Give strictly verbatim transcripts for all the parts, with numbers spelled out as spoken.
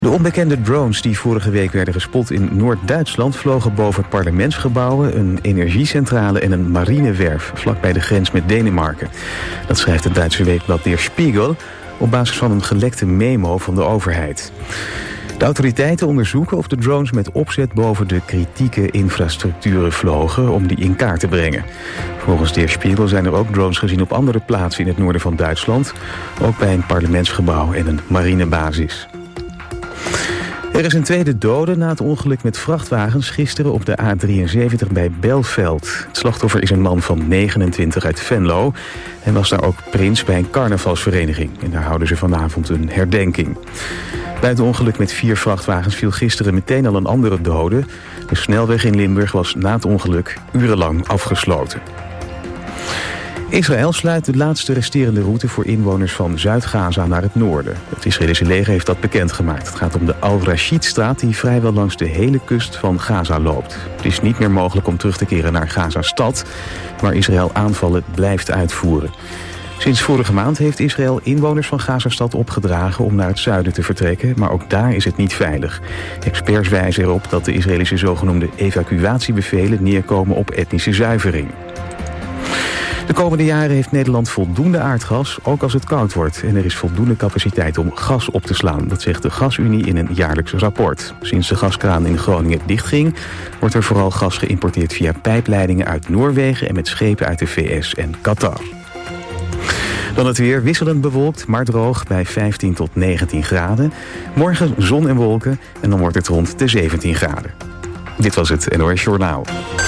De onbekende drones die vorige week werden gespot in Noord-Duitsland vlogen boven parlementsgebouwen, een energiecentrale en een marinewerf vlakbij de grens met Denemarken. Dat schrijft het Duitse weekblad Der Spiegel op basis van een gelekte memo van de overheid. De autoriteiten onderzoeken of de drones met opzet boven de kritieke infrastructuren vlogen om die in kaart te brengen. Volgens Der Spiegel zijn er ook drones gezien op andere plaatsen in het noorden van Duitsland, ook bij een parlementsgebouw en een marinebasis. Er is een tweede dode na het ongeluk met vrachtwagens gisteren op de A drieënzeventig bij Belveld. Het slachtoffer is een man van negenentwintig uit Venlo en was daar ook prins bij een carnavalsvereniging. En daar houden ze vanavond een herdenking. Bij het ongeluk met vier vrachtwagens viel gisteren meteen al een andere dode. De snelweg in Limburg was na het ongeluk urenlang afgesloten. Israël sluit de laatste resterende route voor inwoners van Zuid-Gaza naar het noorden. Het Israëlische leger heeft dat bekendgemaakt. Het gaat om de Al-Rashid-straat die vrijwel langs de hele kust van Gaza loopt. Het is niet meer mogelijk om terug te keren naar Gaza-stad, waar Israël aanvallen blijft uitvoeren. Sinds vorige maand heeft Israël inwoners van Gaza-stad opgedragen om naar het zuiden te vertrekken, maar ook daar is het niet veilig. Experts wijzen erop dat de Israëlische zogenoemde evacuatiebevelen neerkomen op etnische zuivering. De komende jaren heeft Nederland voldoende aardgas, ook als het koud wordt. En er is voldoende capaciteit om gas op te slaan. Dat zegt de Gasunie in een jaarlijks rapport. Sinds de gaskraan in Groningen dichtging, wordt er vooral gas geïmporteerd via pijpleidingen uit Noorwegen en met schepen uit de V S en Qatar. Dan het weer, wisselend bewolkt, maar droog bij vijftien tot negentien graden. Morgen zon en wolken en dan wordt het rond de zeventien graden. Dit was het N O S Journaal.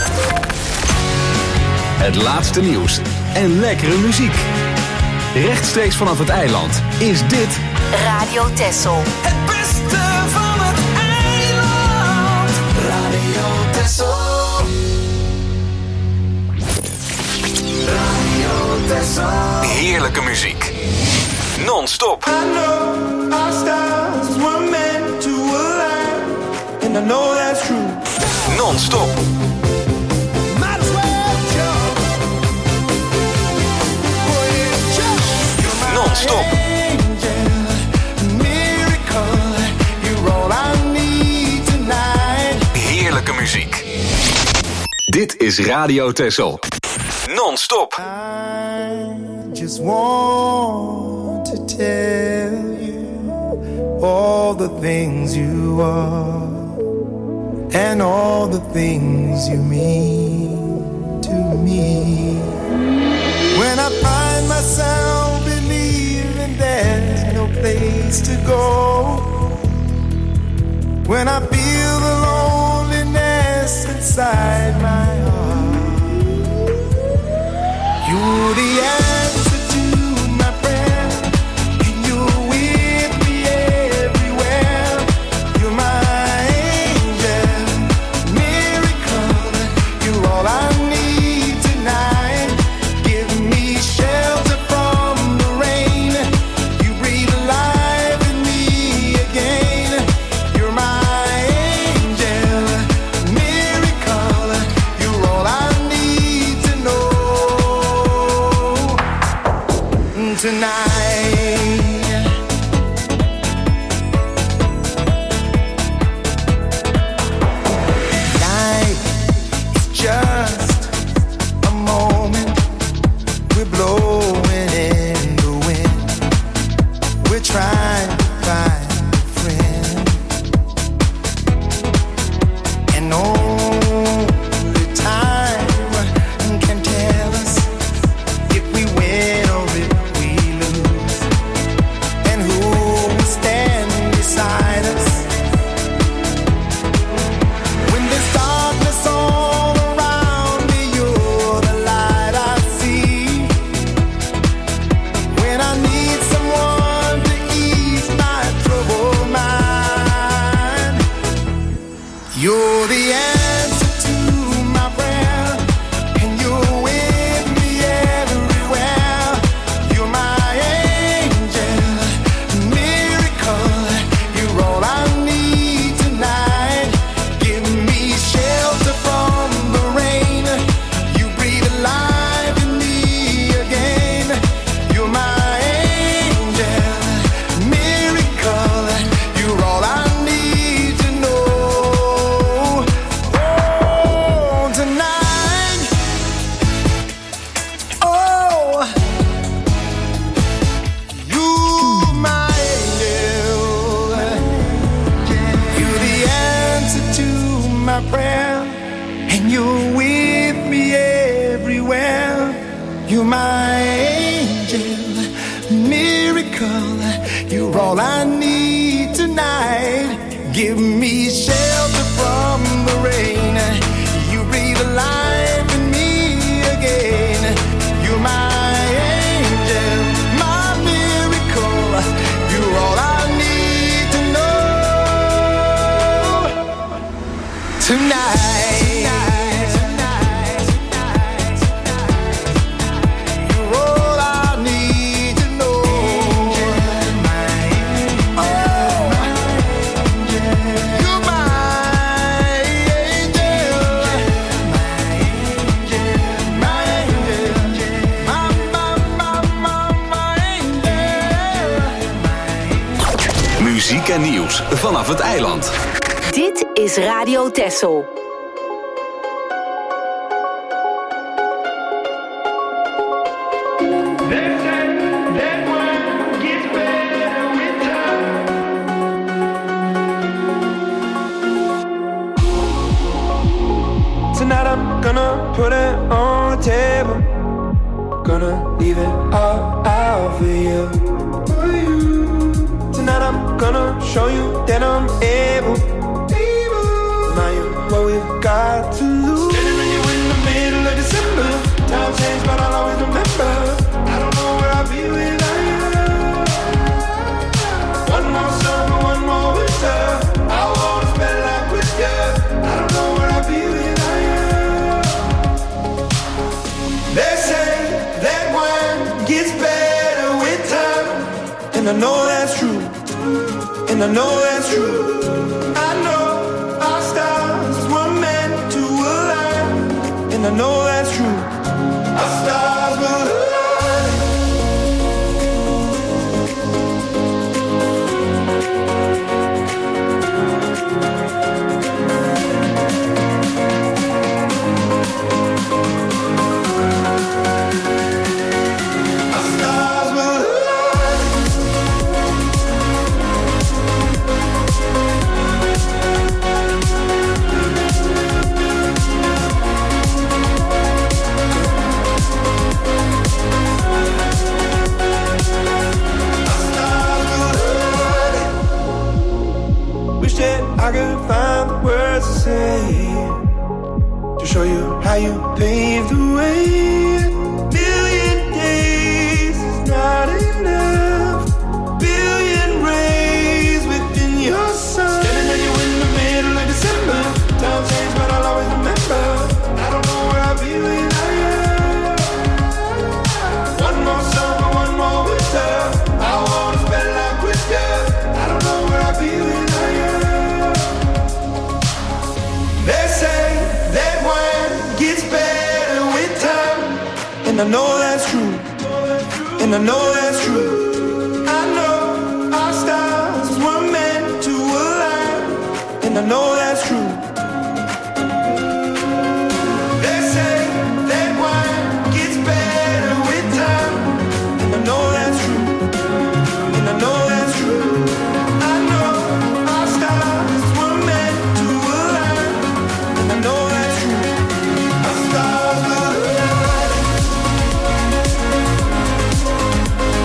Het laatste nieuws en lekkere muziek. Rechtstreeks vanaf het eiland is dit Radio Texel. Het beste van het eiland. Radio Texel. Radio Texel. heerlijke muziek. Non-stop. I know our stars were meant to align. And I know that's true. Non-stop. Non-stop. Heerlijke muziek. Dit is Radio Texel. Non-stop. I just want to tell you all the things you are and all the things you mean to me. When I find myself believing there's no place to go, when I feel the loneliness inside my heart, you're the answer to my prayer, and you're with me everywhere. You're my angel, miracle, you're all I need tonight. Give me shelter from the rain, you breathe life in me again. You're my angel, miracle, you're all I need to know tonight. Life is just a moment. We're blowing in the wind. We're trying to find a friend. And only time can tell us if we win or if we lose, and who will stand beside us when there's darkness all around me. You're the light I see when I need someone to ease my troubled mind. You're the answer to my prayer, and you're with me everywhere. You're my angel, miracle, you're all I need tonight. Give me shelter from the rain, you breathe life in me again. You're my angel, miracle, you're all I prayer, and you're with me everywhere. You're my angel, miracle. You're all I need tonight. Give me shelter from the rain. You breathe life in me again. You're my angel, my miracle. You're all I need to know tonight. Muziek en nieuws vanaf het eiland. Dit is Radio Texel. Tonight I'm gonna put it on the table. Gonna leave it all out for you. For you. Tonight I'm gonna show you that I'm able. Able. Now you what we've got to lose. Standing with you in the middle of December. Time changed, but I'll always remember. I don't know where I'll be without you. One more summer, one more winter. I wanna spend life with you. I don't know where I'll be without you. They say that wine gets better with time, and I know that's true. And I know that's true. I know our stars were meant to align. And I know that's true. Our stars will align. Our stars will align. I could find the words to say to show you how you paved the way. Million days is not enough. Billion rays within your sun. Standing at you in the middle of December. Time changed, but I'll always remember. I don't know where I'll be without you. One more summer, one more winter. I wanna spend life with you. I don't know where I'll be without you. They say that wine gets better with time, and I know that's true, and I know that's true. I know our stars were meant to align, and I know that's true. They say that wine gets better with time, and I know that's true, and I know that's true. I know our stars were meant to align. I know that's true. Our stars will align.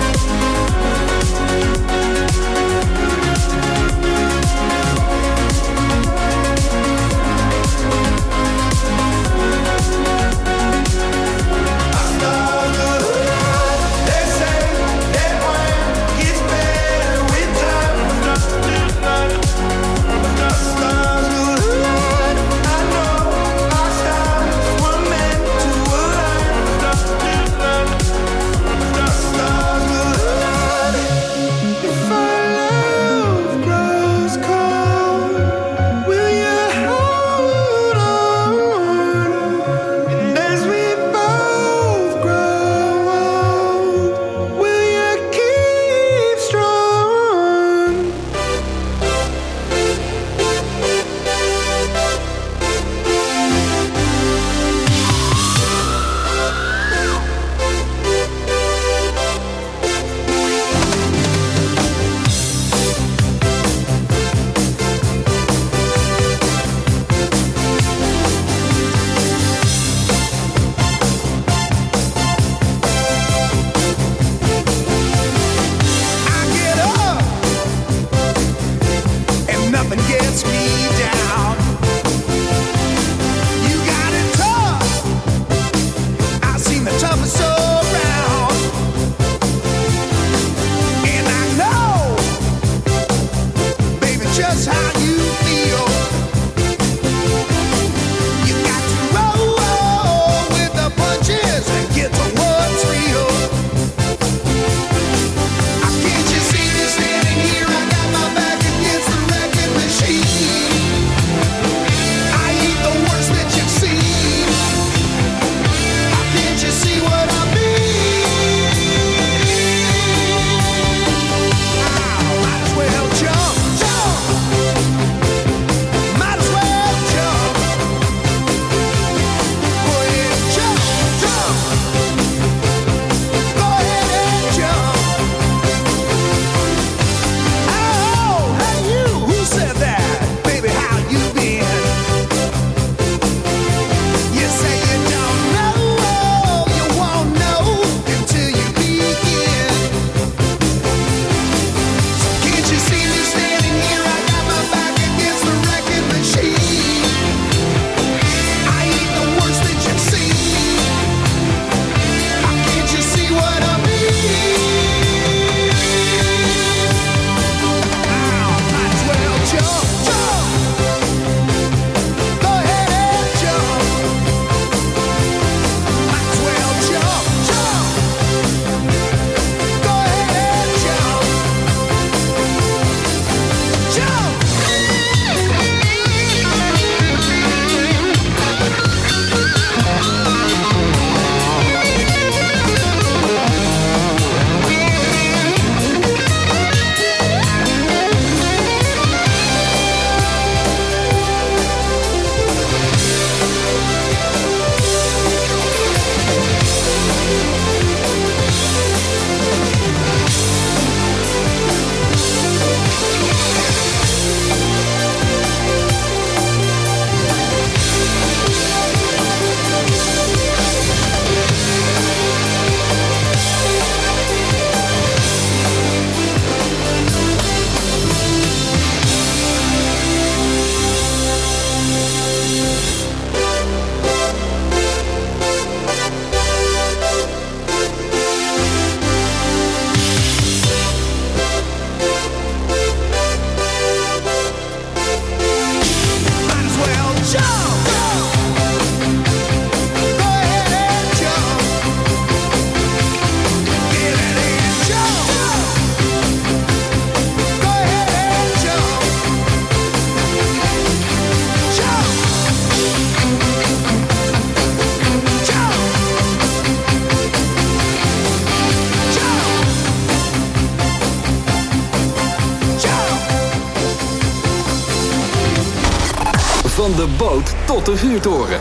Van de boot tot de vuurtoren.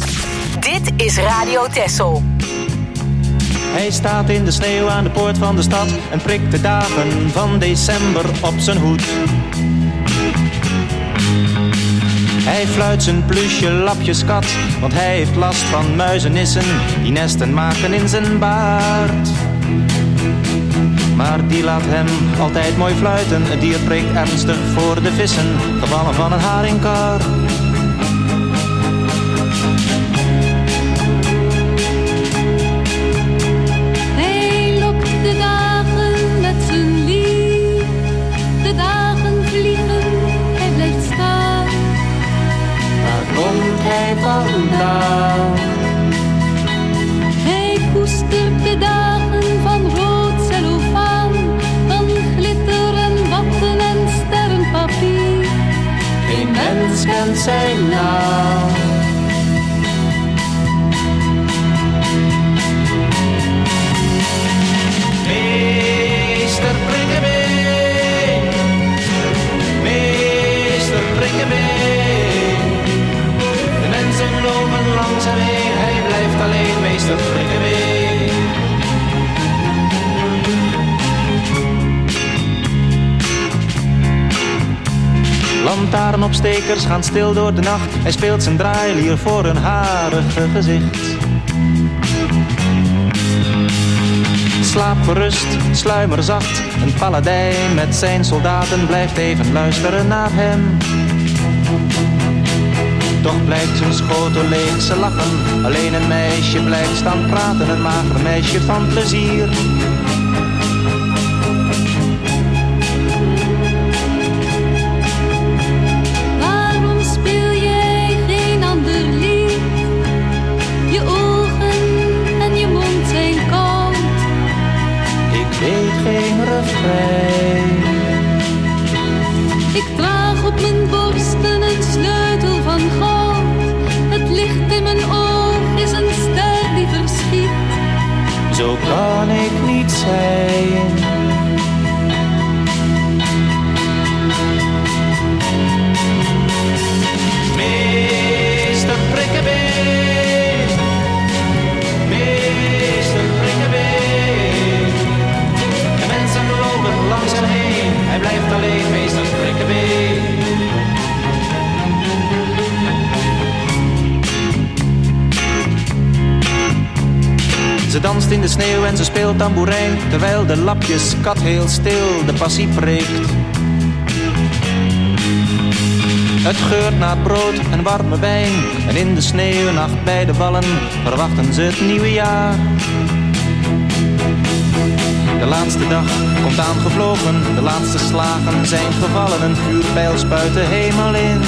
Dit is Radio Texel. Hij staat in de sneeuw aan de poort van de stad en prikt de dagen van december op zijn hoed. Hij fluit zijn plusje lapjeskat, want hij heeft last van muizenissen die nesten maken in zijn baard. Maar die laat hem altijd mooi fluiten, het dier preekt ernstig voor de vissen, gevallen van een haringkar. Hij lokt de dagen met zijn lief, de dagen vliegen, hij blijft staan. Waar komt hij vandaan? Hij koestert de dagen van rood cellofaan, van glitter en watten en sterrenpapier. Geen mens kent zijn naam. Meester Prikkebeen, meester Prikkebeen. De mensen lopen langs hem heen, hij blijft alleen, meester Prikkebeen. Lantaarnopstekers gaan stil door de nacht, hij speelt zijn draailier voor een harige gezicht. Slaap gerust, sluimer zacht, een paladijn met zijn soldaten blijft even luisteren naar hem. Toch blijft zijn schotel leeg, ze lachen, alleen een meisje blijft staan praten, een mager meisje van plezier. zo kan ik niet zijn. Meester Prikkebeen, meester Prikkebeen. De mensen lopen langs hem heen, hij blijft alleen, meester Prikkebeen. Ze danst in de sneeuw en ze speelt tamboerijn, terwijl de lapjeskat heel stil de passie preekt. Het geurt naar brood en warme wijn, en in de sneeuwnacht bij de wallen verwachten ze het nieuwe jaar. De laatste dag komt aangevlogen, de laatste slagen zijn gevallen, een vuurpijl spuit de hemel in.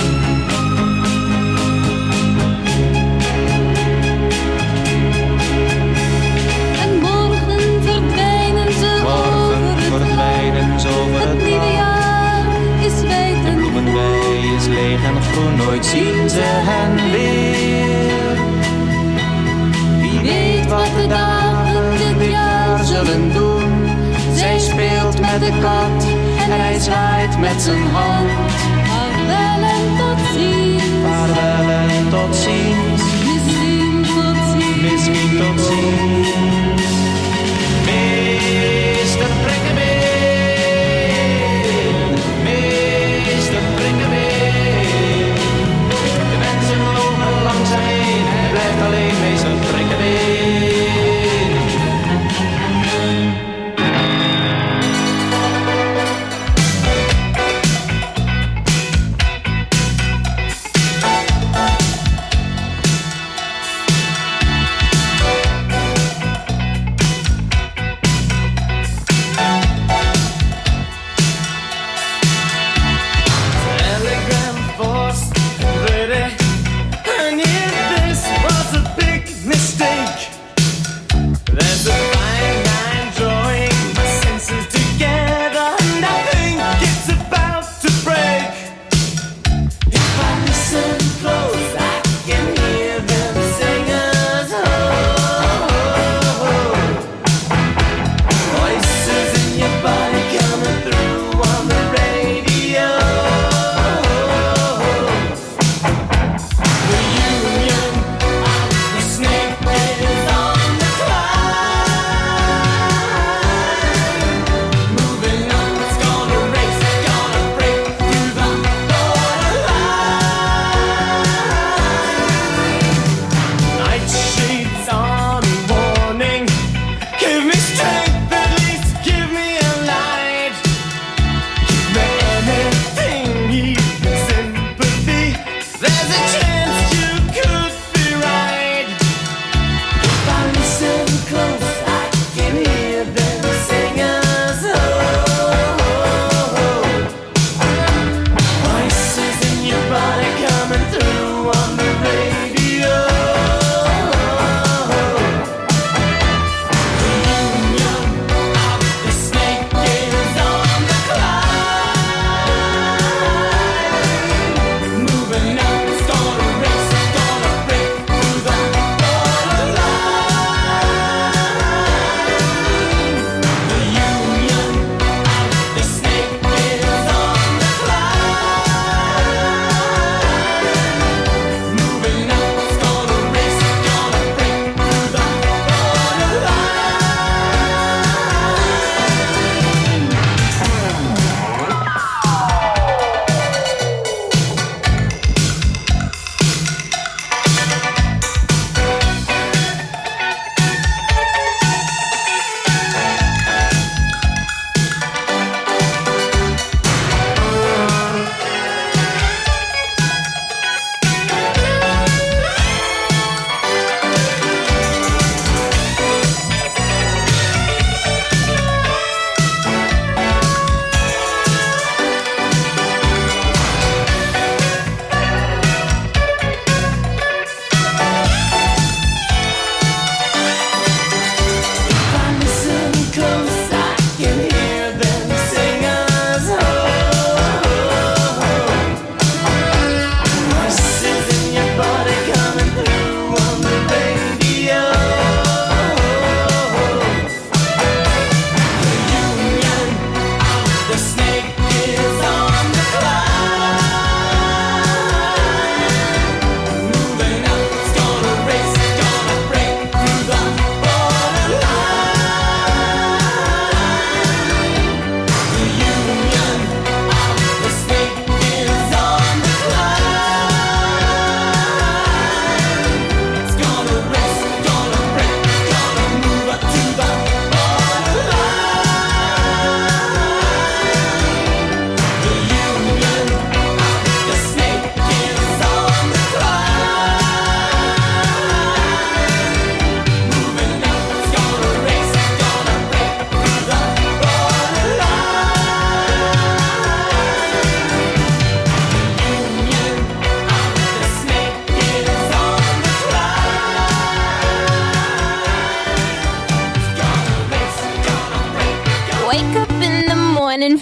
En morgen verdwijnen ze Morgen over het verdwijnen land. ze over Het het nieuwe land. jaar is wijd en Bloemenwei is leeg en groen, nooit zien ze hen weer. Wie weet wat de dagen dit jaar zullen doen. Zij speelt met de kat en hij zwaait met zijn hand. Vaarwel en tot ziens. Vaarwel en tot ziens, Misschien tot ziens. misschien tot ziens. Meester Prikkebeen, meester Prikkebeen. De mensen lopen langs hem heen, hij blijft alleen, meester Prikkebeen.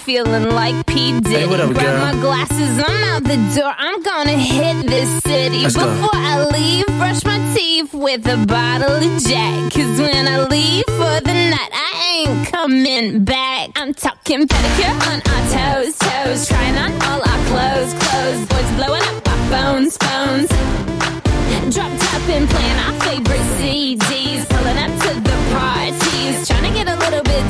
feeling like P. Diddy. Hey, what up, Grab girl? my glasses, I'm out the door. I'm gonna hit this city. Let's go. Before I leave, brush my teeth with a bottle of Jack. Cause when I leave for the night, I ain't coming back. I'm talking pedicure on our toes, toes. Trying on all our clothes, clothes. Boys blowing up our phones, phones. Drop top and playing our favorite C Ds. Pulling up to the parties. Trying to get a little bit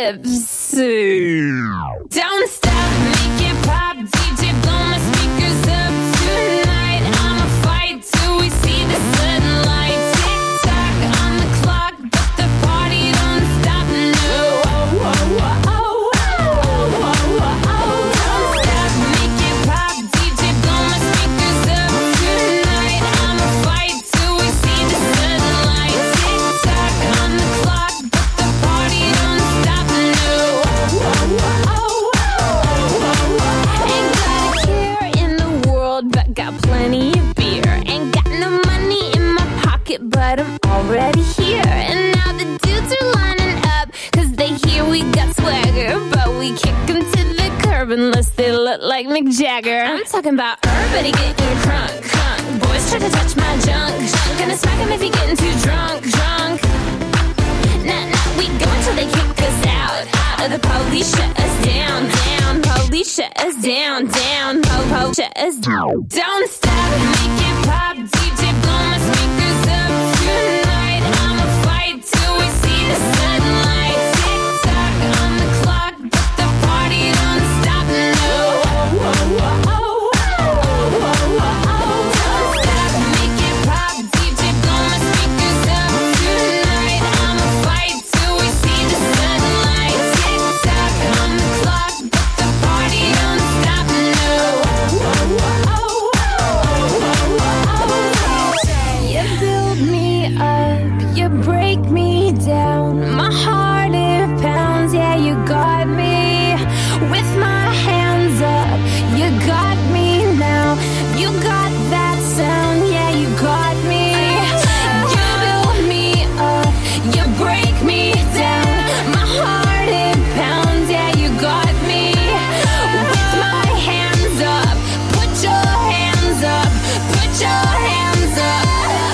tipsy. Don't stop, make it pop. D J blow my speakers up tonight. I'ma fight till we see the sunlight. Tick tock on the clock, but the party don't stop. No. Oh, oh, oh, oh, oh, oh, oh, oh. Don't stop, make it pop. D J blow my speakers up tonight. I'ma fight till we see the sunlight. Tick tock on the clock, but the party don't stop. No. Oh, oh, oh, oh, oh, oh. Ain't got a care in the world, but got plenty of beer. Ain't got no money in my pocket, but I'm already here. And now the dudes are lining up, cause they hear we got swagger. But we kick them to the curb unless they look like Mick Jagger. I'm talking about everybody getting crunk, crunk. Boys try to touch my junk, junk. Gonna smack him if he getting too drunk, drunk. Nah, nah, we go until they kick us out, out. Or the police shut us down, down. Police shut us down, down. Po, po, shut us down. Don't stop, make it pop. D J blow my speakers up tonight. I'ma fight till we see the sunlight. Tick tock on the clock, but the party don't stop. No. Oh, oh, oh, oh, oh, oh, oh, oh. Don't stop, make it pop. D J blow my speakers up tonight. I'ma fight till we see the sunlight. Tick tock on the clock, but the party don't stop. No. Oh, oh, oh, oh, oh, oh, oh. You build me up, you break me down. My heart it pounds, yeah, you got me. With my hands up, you got me now. You got that sound, yeah, you got me. You build me up, you break me down. My heart it pounds, yeah, you got me. With my hands up, put your hands up, put your hands up.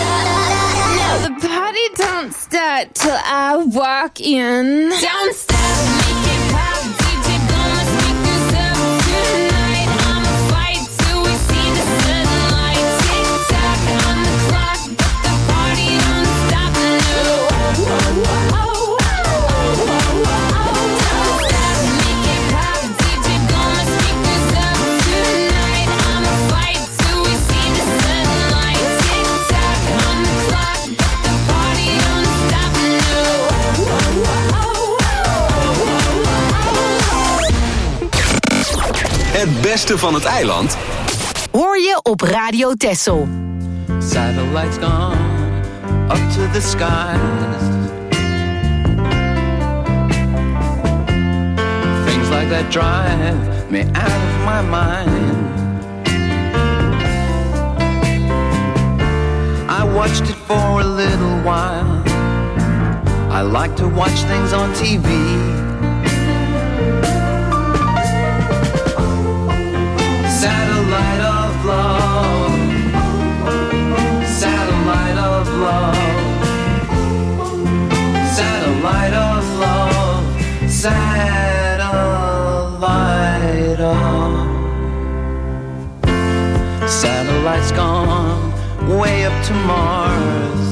Now the party don't start till I walk in. Don't stop, make it pop. D J blow my speakers up tonight. I'ma fight till we see the sunlight. Tick tock on the clock, but the party don't stop. No. Oh, oh, oh, oh, oh, oh, oh. Don't stop, make it pop. D J blow my speakers up tonight. I'ma fight till we see the sunlight. Tick tock on the clock, but the party don't stop. No. Oh, oh, oh, oh, oh, oh, oh. Het beste van het eiland Hoor je op Radio Texel. Satellites gone up to the skies. Things like that drive me out of my mind. I watched it for a little while. I like to watch things on T V. Satellite of love, satellite of love, satellite of love, satellite of. Satellite's gone way up to Mars.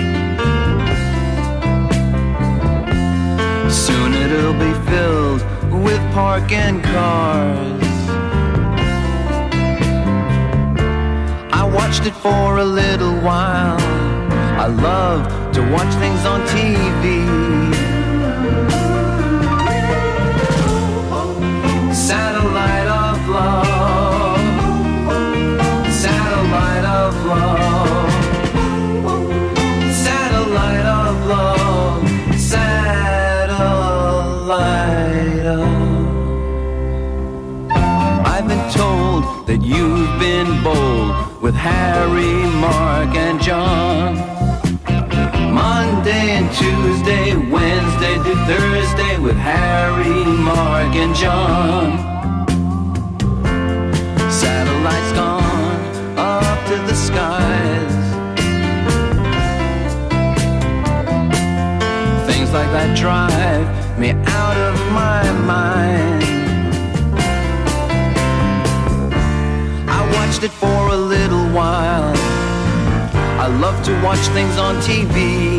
Soon it'll be filled with parking cars. I watched it for a little while. I love to watch things on T V. Satellite of love, satellite of love, satellite of love, satellite of. I've been told that you've been bold with Harry, Mark, and John. Monday and Tuesday, Wednesday through Thursday with Harry, Mark and John. Satellites gone up to the skies. Things like that drive me out of my mind. I watched it for a little while. I love to watch things on T V.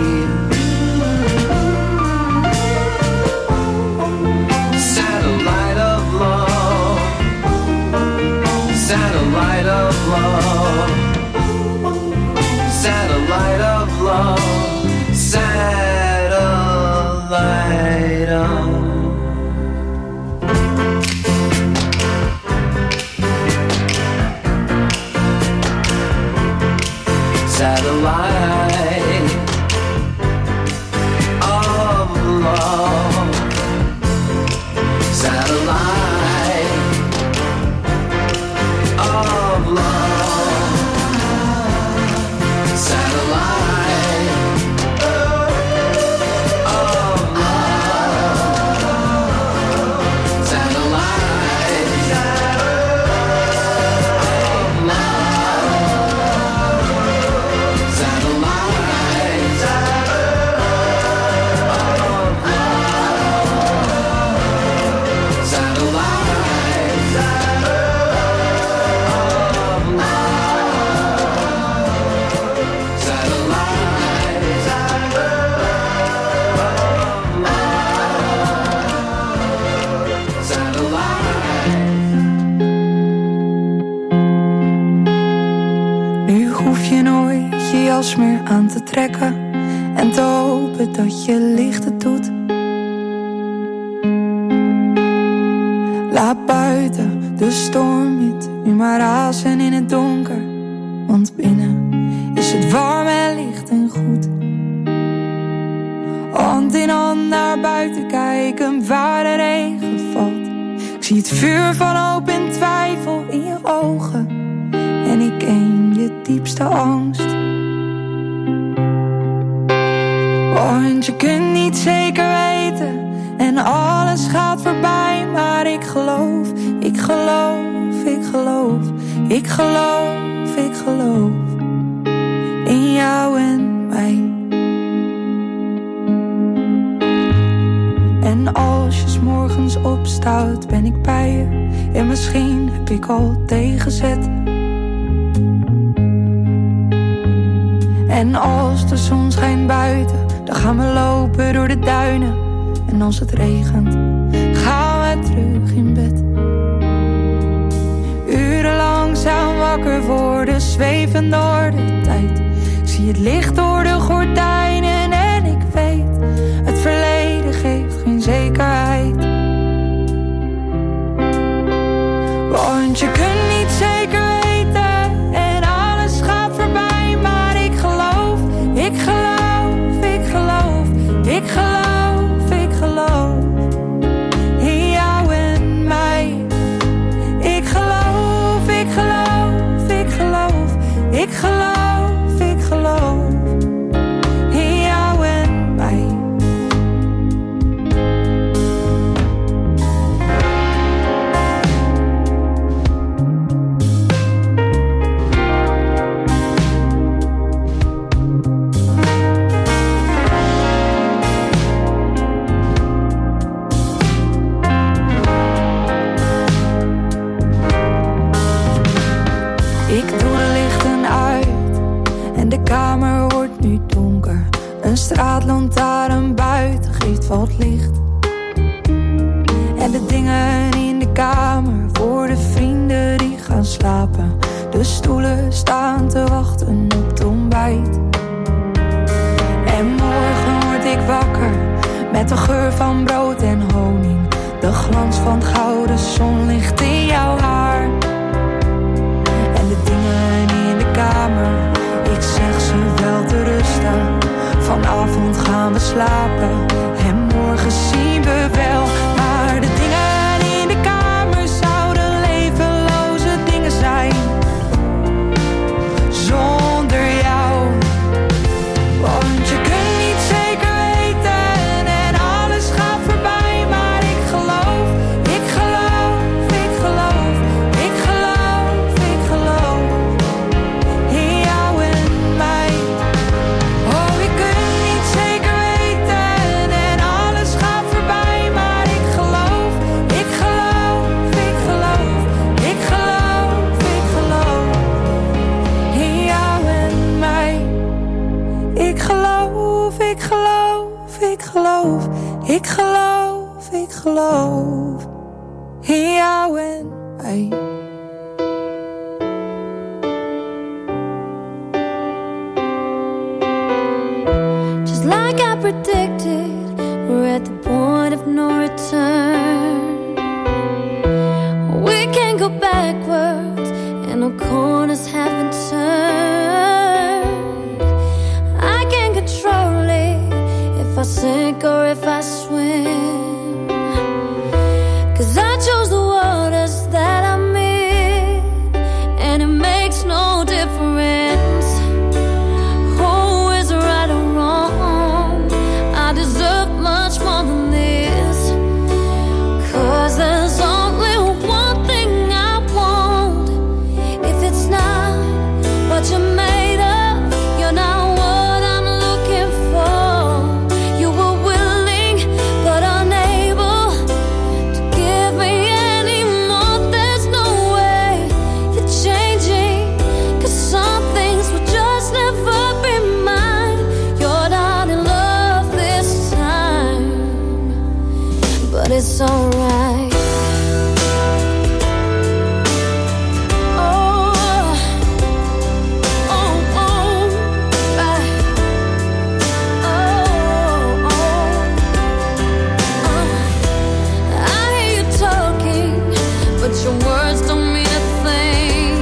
Satellite of love. Satellite of love. Satellite of love. Satellite of Satellite of love. Satellite of love. Satellite of love. jas meer aan te trekken en te hopen dat je licht het doet. Laat buiten de storm niet nu maar razen in het donker, want binnen is het warm en licht en goed. Hand in hand naar buiten kijken waar de regen valt. Ik zie het vuur van hoop en twijfel in je ogen en ik ken je diepste angst. Want je kunt niet zeker weten en alles gaat voorbij, maar ik geloof, ik geloof, ik geloof, ik geloof, ik geloof in jou en mij. En als je 's morgens opstaat, ben ik bij je en misschien heb ik al tegenzet. En als de zon schijnt buiten, dan gaan we lopen door de duinen. En als het regent, gaan we terug in bed. Uren langzaam wakker worden, zweven door de tijd. Ik zie het licht door de gordijnen en ik weet, het verleden geeft geen zekerheid. Want je kunt niet zeker weten en alles gaat voorbij, maar ik geloof, ik geloof, ik geloof, ik geloof, ik geloof in jou en mij. Ik geloof, ik geloof, ik geloof, ik geloof, ik geloof in jou en mij. Ik doe de lichten uit en de kamer wordt nu donker. Een straatlantaarn buiten geeft wat licht. En de dingen in de kamer worden vrienden die gaan slapen. De stoelen staan te wachten op het ontbijt. En morgen word ik wakker met de geur van brood en honing. De glans van het gouden zonlicht in jouw haar. En de dingen in de kamer, ik zeg ze wel te rusten. Vanavond gaan we slapen en morgen zien we wel. Maar de dingen in de kamer zouden levenloze dingen zijn zonder jou. Want je kunt Ik geloof, ik geloof in jou en mij. Just like I predicted, we're at the point of no return. We can't go backwards, and no corners have been turned. I can't control it, if I sink or if I swim. 'Cause I chose the waters that I'm in, and it makes no difference who is right or wrong. I deserve much more than this, 'cause there's only one thing I want. If it's not what you're made of, you're not what I'm looking for. You were willing but unable to give me any more. There's no way you're changing, 'cause some things will just never be mine. You're not in love this time, but it's alright. Oh, oh, oh, I, oh, oh, oh. I hear you talking, but your words don't mean a thing.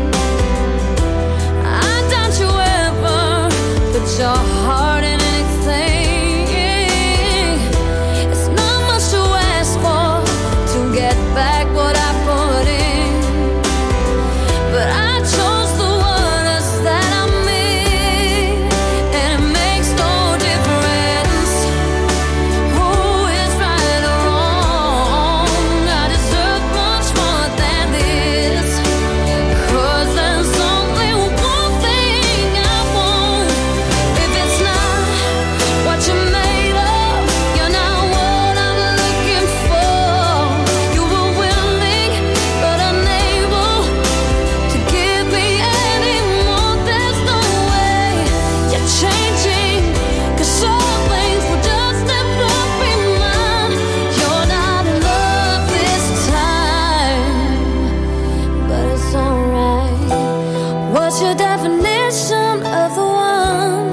I doubt you ever put your heart in anything. It's not much to ask for to get back what I put in, but I chose the waters that I'm in, and it makes no difference who is right or wrong. I deserve much more than this, 'cause there's only one thing I want. If it's not what you're made of, you're not what I'm looking for. You were willing but unable to give me any more. There's no way you're changing, 'cause some things will just never be mine. You're not in love this time, but it's alright. What's your definition of the one?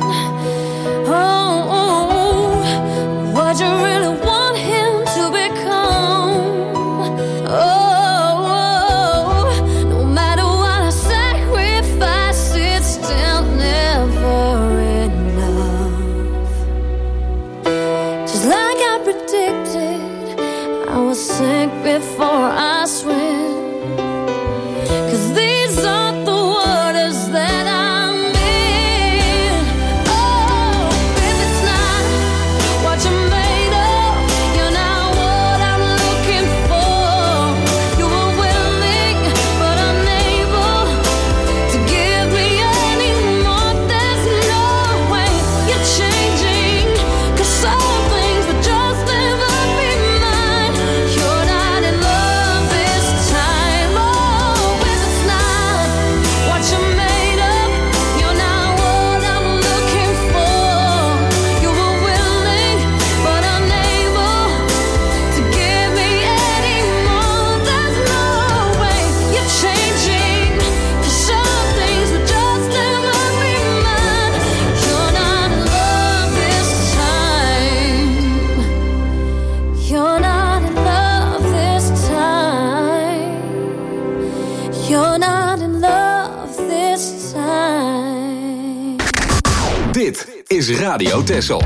Oh, oh, what you really want him to become? Oh, oh, no matter what I sacrifice, it's still never enough. Just like I predicted, I will sink before I swim. 'Cause these are the waters that I'm in. Oh, if it's not what you're made of, you're not what I'm looking for. You were willing but unable to give me any more. There's no way you're changing, 'cause some things will just never be mine. You're not in love this time. Oh, if it's not what you're made of, you're not what I'm looking for. You were willing but unable to give me any more. There's no way you're changing, 'cause some things will just never be mine. You're not in love this time. You're not in love this time. You're not in love this time. Dit is Radio Texel.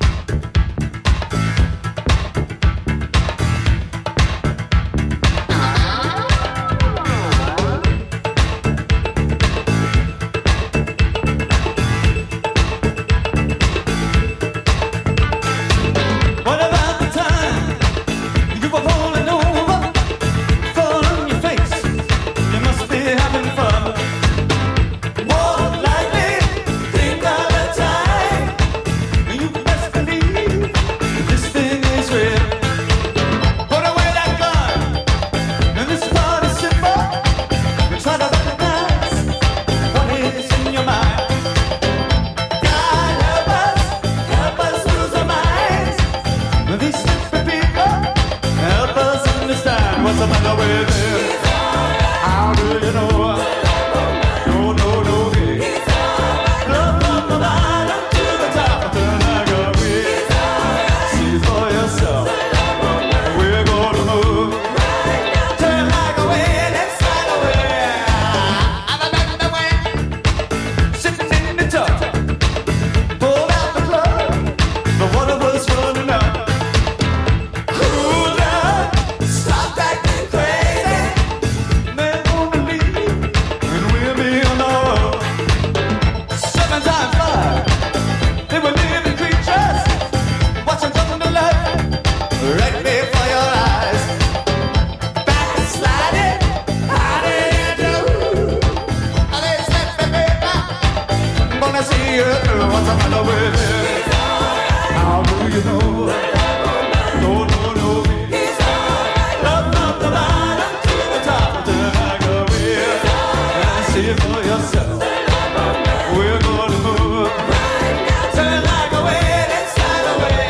What about the time you were rolling over, fall on your face? You must be having fun. Walk lightly, think of the time. You best believe this thing is real. Put away that gun, and this part is simple. We try to recognize what is in your mind. God help us, help us lose our minds. What's the matter with him? How do you know? No, no, no. He's alright. Up from the bottom to the top of the career. See it for yourself. We're gonna move. Turn like a wind inside the wind.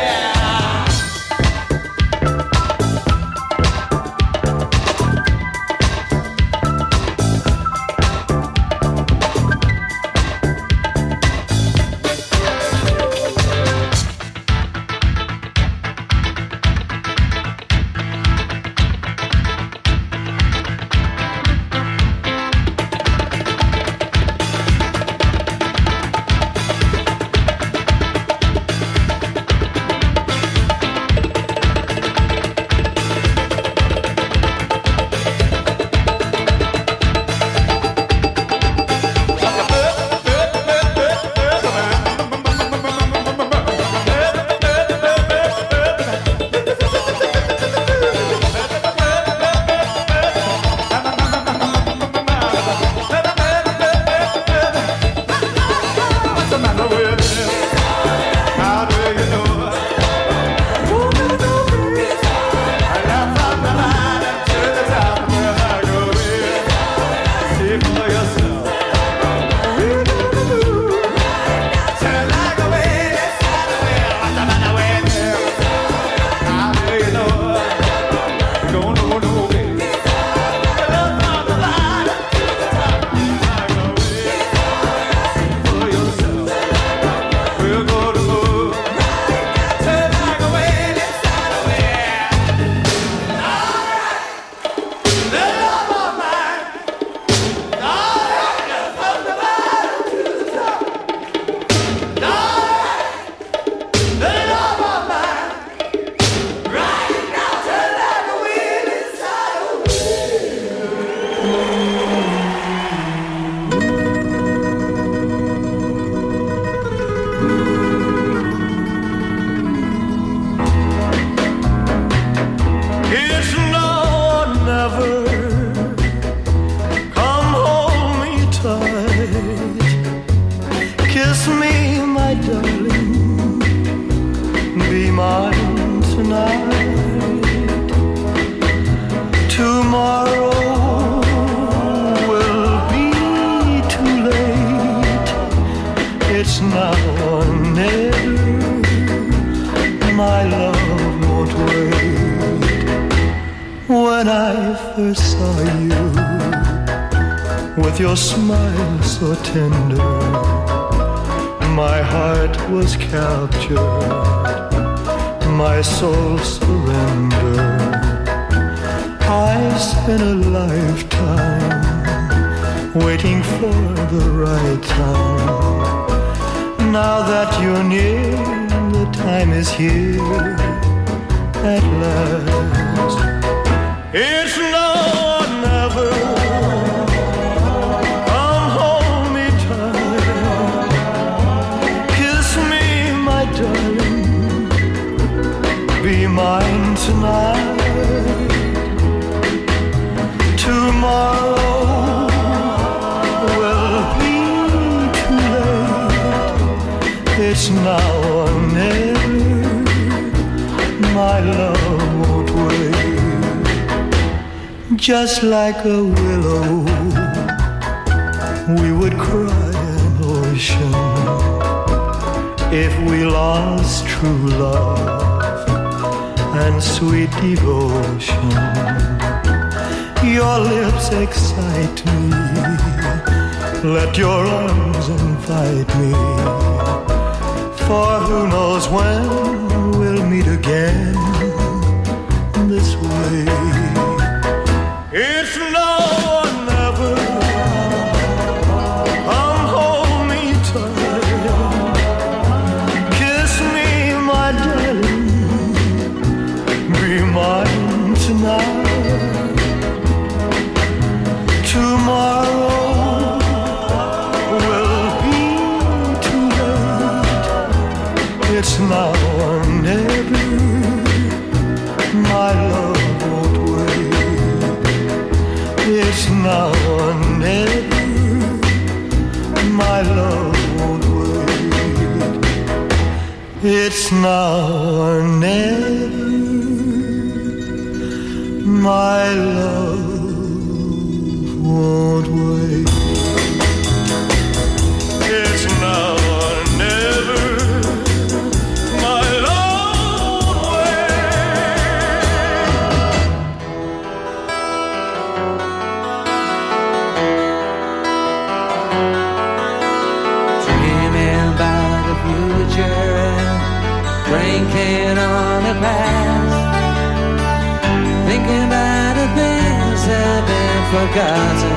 Your smile so tender, my heart was captured, my soul surrendered. I spent a lifetime waiting for the right time. Now that you're near, the time is here at last. It's now or never. Be mine tonight. Tomorrow will be too late. It's now or never. My love won't wait. Just like a willow, we would cry an ocean if we lost true love and sweet devotion. Your lips excite me, let your arms invite me, for who knows when we'll meet again this way. It's now or never. Come hold me tight, kiss me, my darling. Be mine tonight. Tomorrow will be too late. It's now or never. My love won't wait. It's now or never, my love won't wait. It's now or never, my love won't wait. Dreaming about the future, drinking on the past, thinking about the things that have been forgotten,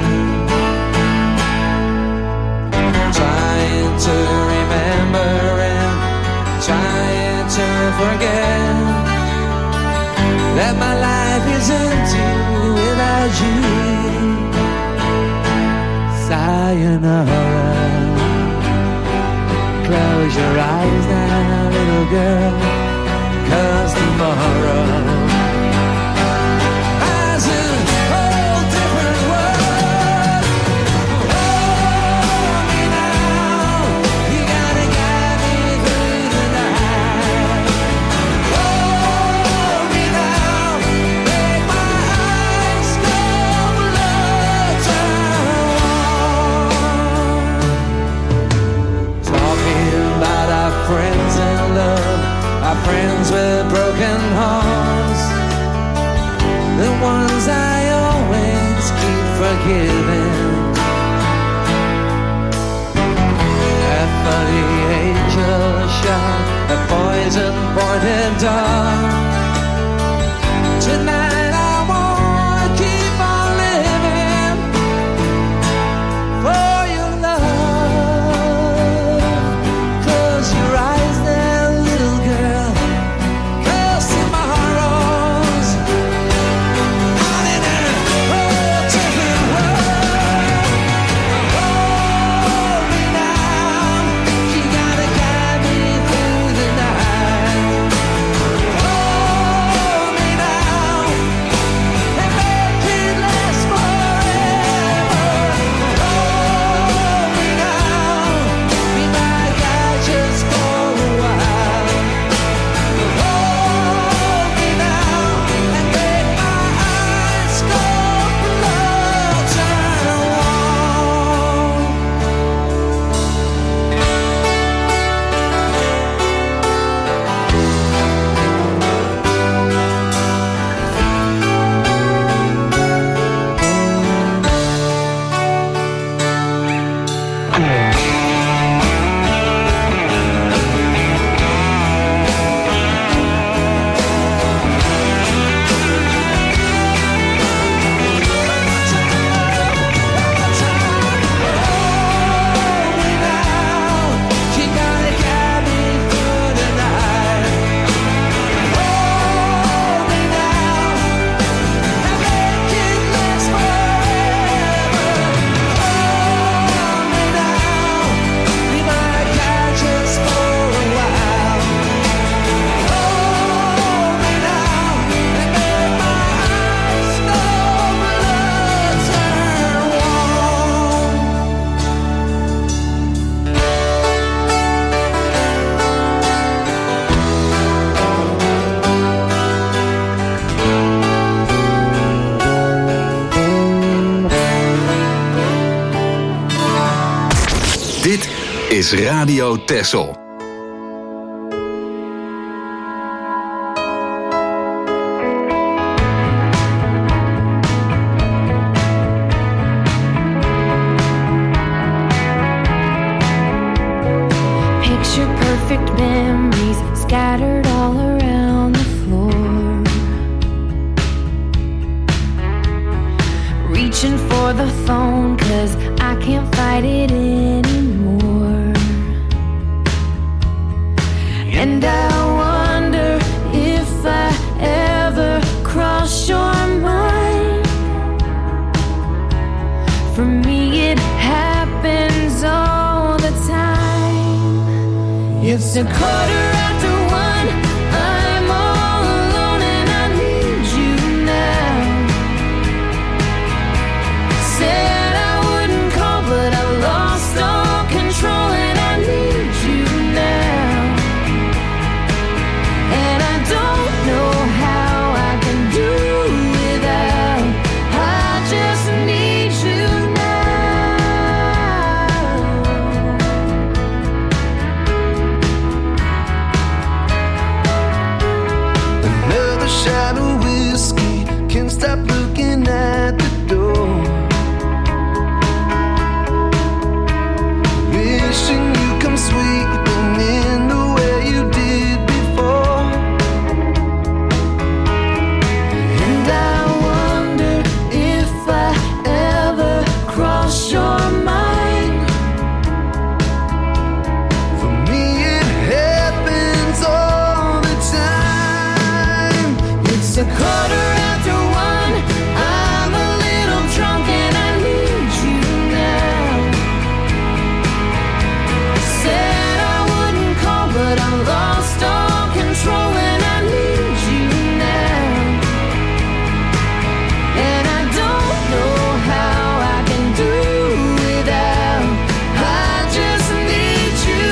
trying to remember and trying to forget that my life is empty without you. Sayonara. Close your eyes now, little girl, 'cause tomorrow has a whole different world. Hold me now, you gotta guide me through the night. Hold me now, make my eyes go blood turn warm. About our friends in love, our friends with broken hearts, the ones I always keep forgiving. That funny angel shot, a poison pointed dart. Tonight I wanna keep on living for your love. Close your eyes there, little girl, 'cause tomorrow's out in a whole different world. Hold me now, you gotta guide me through the night. Hold me now, and make it last forever. Hold me now, be my guide just for a while. Hold me now, and make my eyes go blood turn warm. You gotta guide me through the night. Hold me now, and make it last forever. Hold me now, be my guide just for a while. Hold me now, and make my eyes go blood turn warm. Dit is Radio Texel. Picture perfect memories scattered all around the floor. Reaching for the phone 'cause I can't fight it anymore. And I wonder if I ever cross your mind. For me it happens all the time. It's a quarter after one, I'm all alone and I need you now. Said I wouldn't call but I've lost all control and I need you now. quarter after one. I'm a little drunk and I need you now. Said I wouldn't call, but I lost all control and I need you now. And I don't know how I can do without. I just need you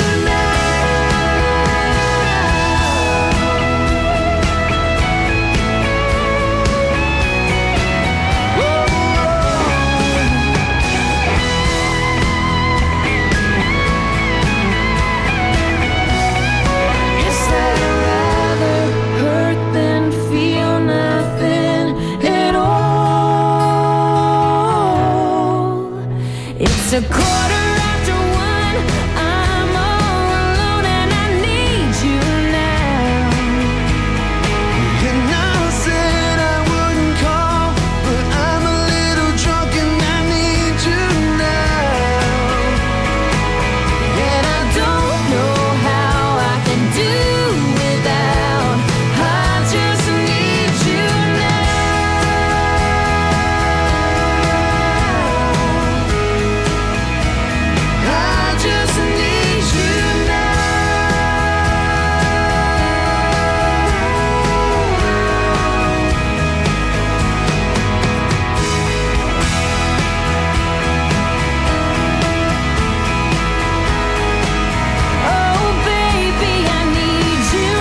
It's a quarter after one. I'm all alone and I need you now. And I said I wouldn't call, but I'm a little drunk and I need you now. And I don't know how I can do without. I just need you I just need you Oh baby, I need you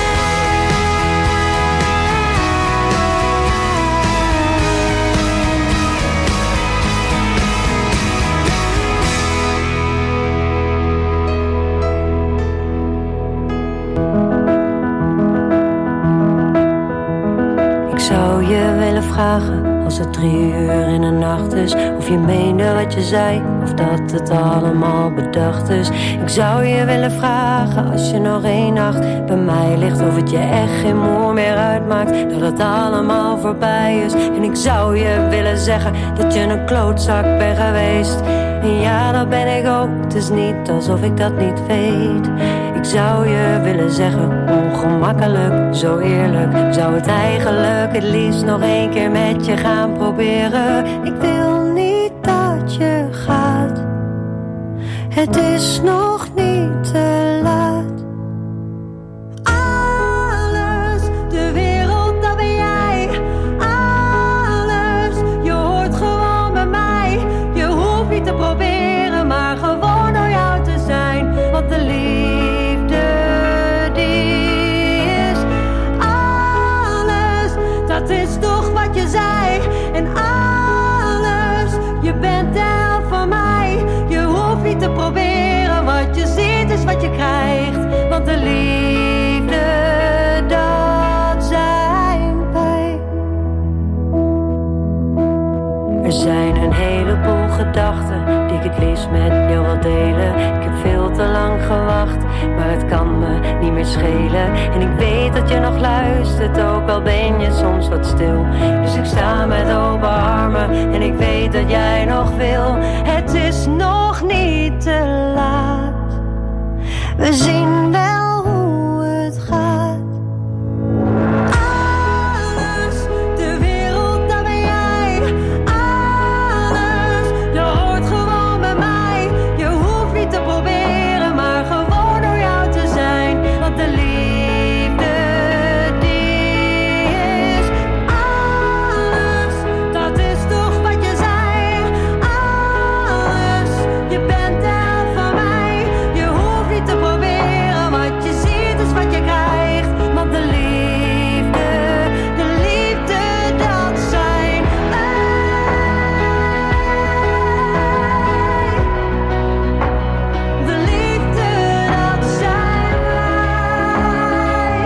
Ik zou je willen vragen, als het drie uur in de nacht is, of je meende wat je zei, of dat het allemaal bedacht is. Ik zou je willen vragen, als je nog één nacht bij mij ligt, of het je echt geen moer meer uitmaakt, dat het allemaal voorbij is. En ik zou je willen zeggen, dat je een klootzak bent geweest. En ja, dat ben ik ook, het is niet alsof ik dat niet weet. Ik zou je willen zeggen, ongemakkelijk, zo eerlijk. Ik zou het eigenlijk het liefst nog één keer met je gaan proberen. Ik wil niet dat je gaat. Het is nog niet te laat. Alles, de wereld, dat ben jij. Alles, je hoort gewoon bij mij. Je hoeft niet te proberen, maar gewoon door jou te zijn. Want de liefde, die is alles. Dat is toch wat je zei. En alles, je bent de helft van mij. Je hoeft niet te proberen, wat je ziet is wat je krijgt. Want de liefde, dat zijn wij. Er zijn een heleboel gedachten die ik het liefst met jou wil delen. Ik heb veel te lang gewacht, maar het kan me niet meer schelen. En ik weet dat je nog luistert, ook al ben je soms wat stil. Dus ik sta met open armen en ik weet dat jij nog wil. Het is nog niet te laat. We zien wel hoe het gaat. Alles, de wereld, dat ben jij. Alles, je hoort gewoon bij mij. Je hoeft niet te proberen, maar gewoon door jou te zijn. Want de liefde, die is alles. Dat is toch wat je zei. Alles, je bent de helft van mij. Je hoeft niet te proberen, wat je ziet is wat je krijgt. Want de liefde, de liefde, dat zijn wij. De liefde, dat zijn wij.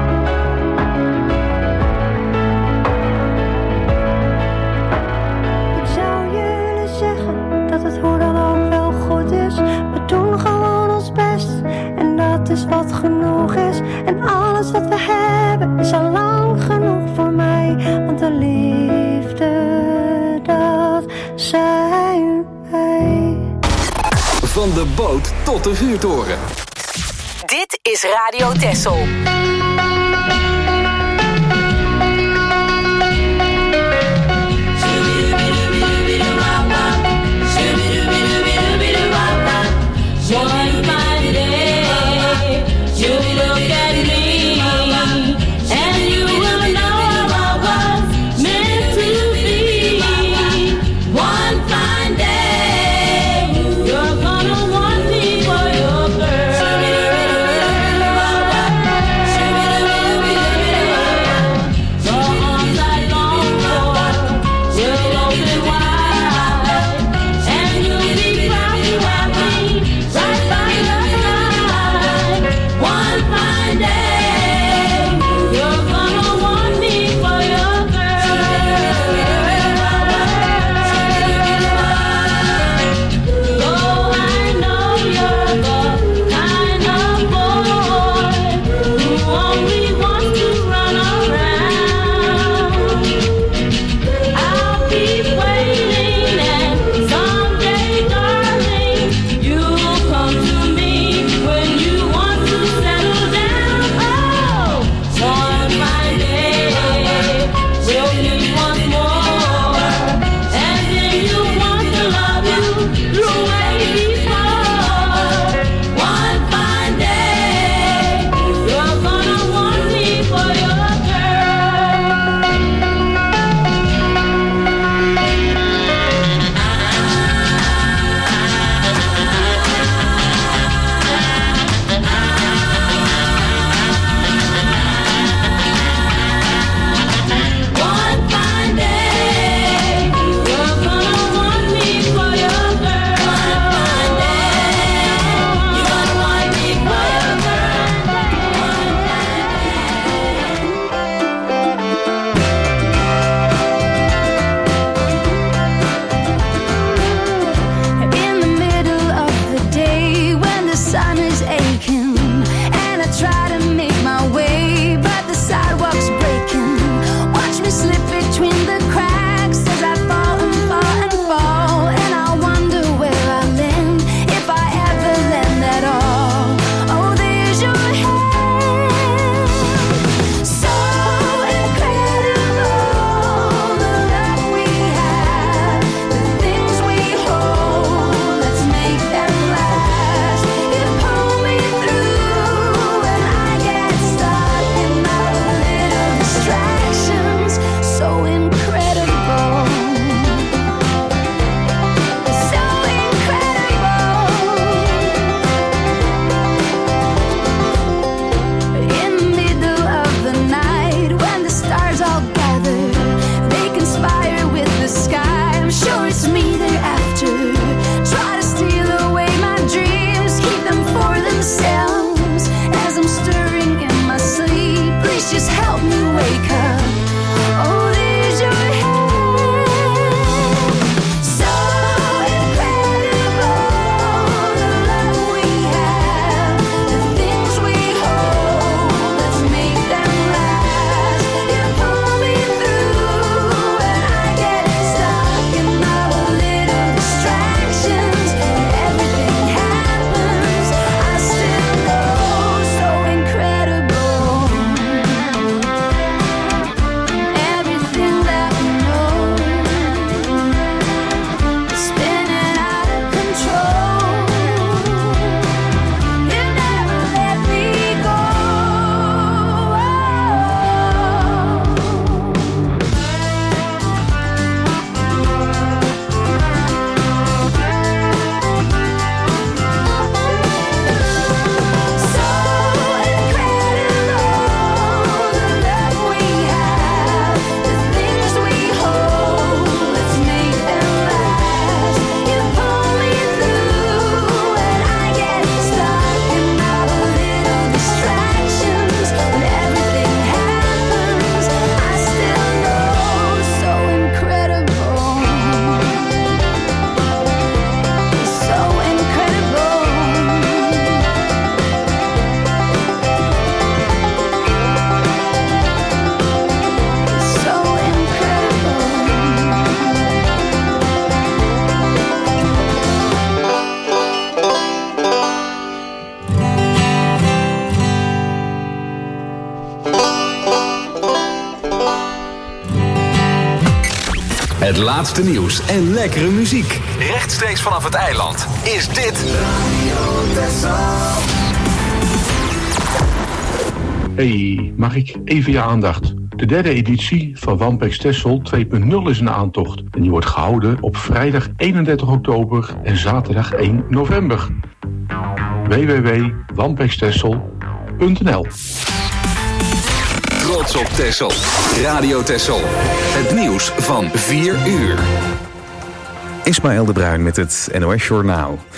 Ik zou je willen zeggen dat het hoe dan ook wel goed is. We doen gewoon ons best en dat is wat genoeg is. En alles wat we hebben is al lang genoeg voor mij. Want de liefde, dat zijn wij. Van de boot tot de vuurtoren. Dit is Radio Texel. Het laatste nieuws en lekkere muziek. Rechtstreeks vanaf het eiland is dit Radio Texel. Hey, mag ik even je aandacht? De derde editie van Wampex Texel twee punt nul is een aantocht. En die wordt gehouden op vrijdag eenendertig oktober en zaterdag één november. w w w punt wampex texel punt n l Trots op Texel. Radio Texel. Het nieuws van vier uur. Ismaël de Bruin met het N O S Journaal.